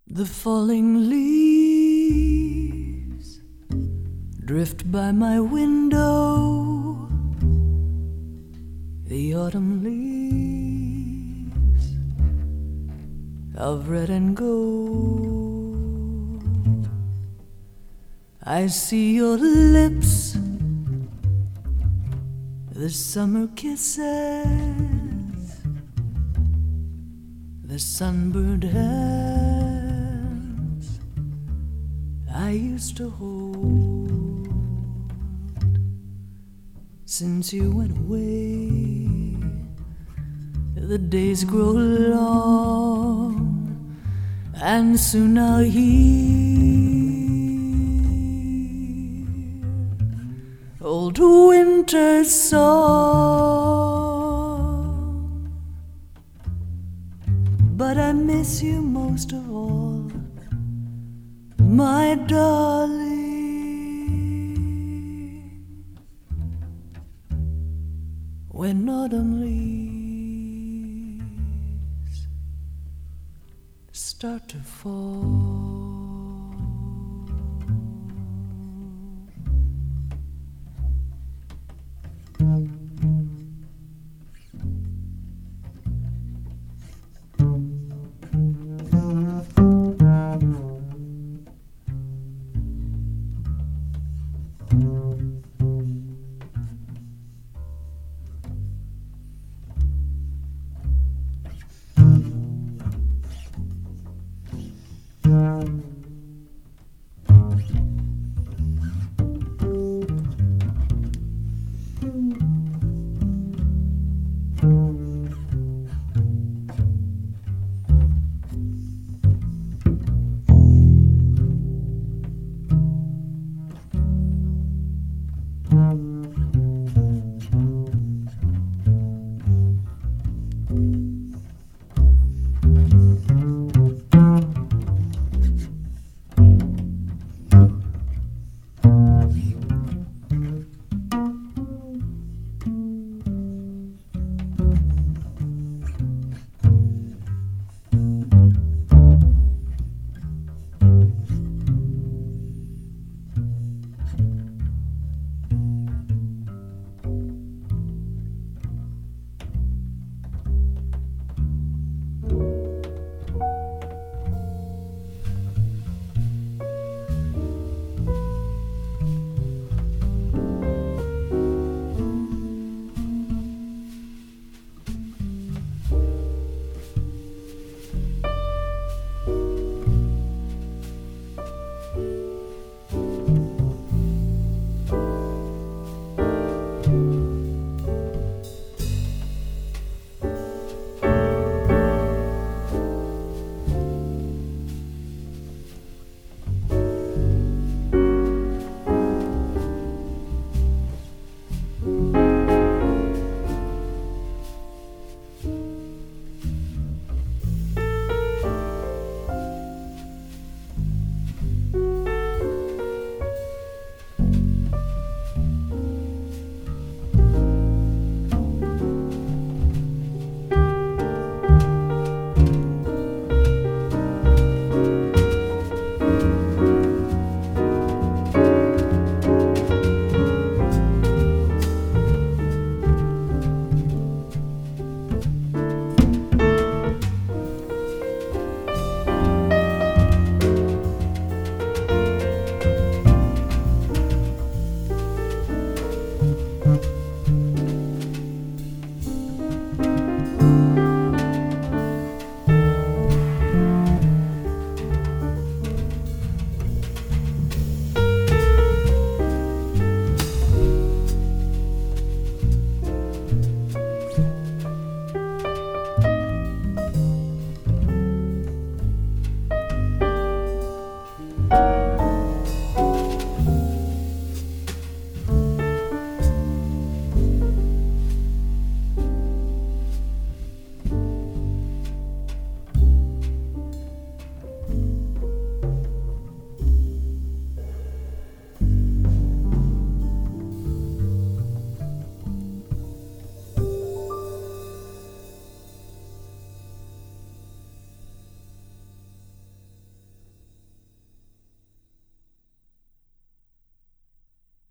The falling leaves drift by my window, the autumn leaves of red and gold. I see your lips, the summer kisses, the sunburned hands I used to hold. Since you went away, the days grow long, and soon I'll hear old winter's song. But I miss you most of all, my darling, when autumn leaves start to fall.